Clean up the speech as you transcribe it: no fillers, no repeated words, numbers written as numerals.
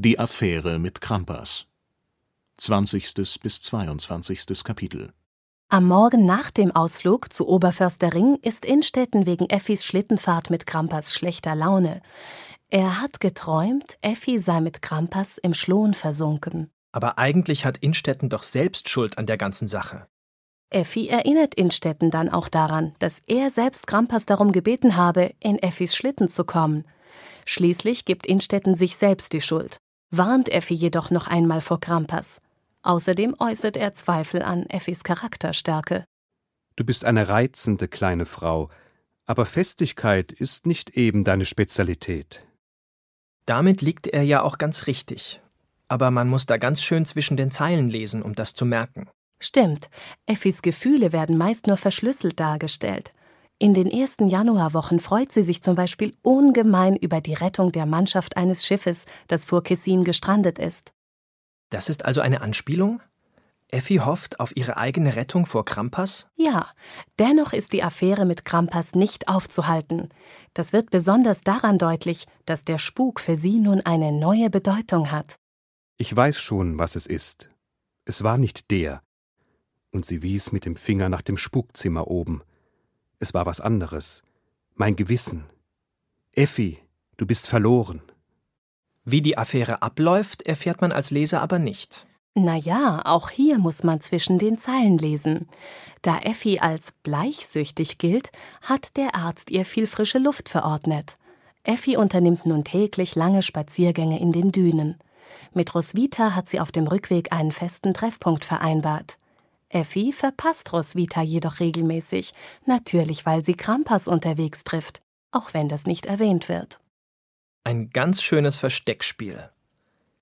Die Affäre mit Krampas. 20. bis 22. Kapitel. Am Morgen nach dem Ausflug zu Oberförstering ist Innstetten wegen Effis Schlittenfahrt mit Krampas schlechter Laune. Er hat geträumt, Effi sei mit Krampas im Schloon versunken. Aber eigentlich hat Innstetten doch selbst Schuld an der ganzen Sache. Effi erinnert Innstetten dann auch daran, dass er selbst Krampas darum gebeten habe, in Effis Schlitten zu kommen. Schließlich gibt Innstetten sich selbst die Schuld, warnt Effi jedoch noch einmal vor Krampas. Außerdem äußert er Zweifel an Effis Charakterstärke. Du bist eine reizende kleine Frau, aber Festigkeit ist nicht eben deine Spezialität. Damit liegt er ja auch ganz richtig. Aber man muss da ganz schön zwischen den Zeilen lesen, um das zu merken. Stimmt, Effis Gefühle werden meist nur verschlüsselt dargestellt. In den ersten Januarwochen freut sie sich zum Beispiel ungemein über die Rettung der Mannschaft eines Schiffes, das vor Kessin gestrandet ist. Das ist also eine Anspielung? Effi hofft auf ihre eigene Rettung vor Krampas? Ja, dennoch ist die Affäre mit Krampas nicht aufzuhalten. Das wird besonders daran deutlich, dass der Spuk für sie nun eine neue Bedeutung hat. Ich weiß schon, was es ist. Es war nicht der. Und sie wies mit dem Finger nach dem Spukzimmer oben. Es war was anderes. Mein Gewissen. Effi, du bist verloren. Wie die Affäre abläuft, erfährt man als Leser aber nicht. Naja, auch hier muss man zwischen den Zeilen lesen. Da Effi als bleichsüchtig gilt, hat der Arzt ihr viel frische Luft verordnet. Effi unternimmt nun täglich lange Spaziergänge in den Dünen. Mit Roswitha hat sie auf dem Rückweg einen festen Treffpunkt vereinbart. Effi verpasst Roswitha jedoch regelmäßig, natürlich weil sie Krampas unterwegs trifft, auch wenn das nicht erwähnt wird. Ein ganz schönes Versteckspiel.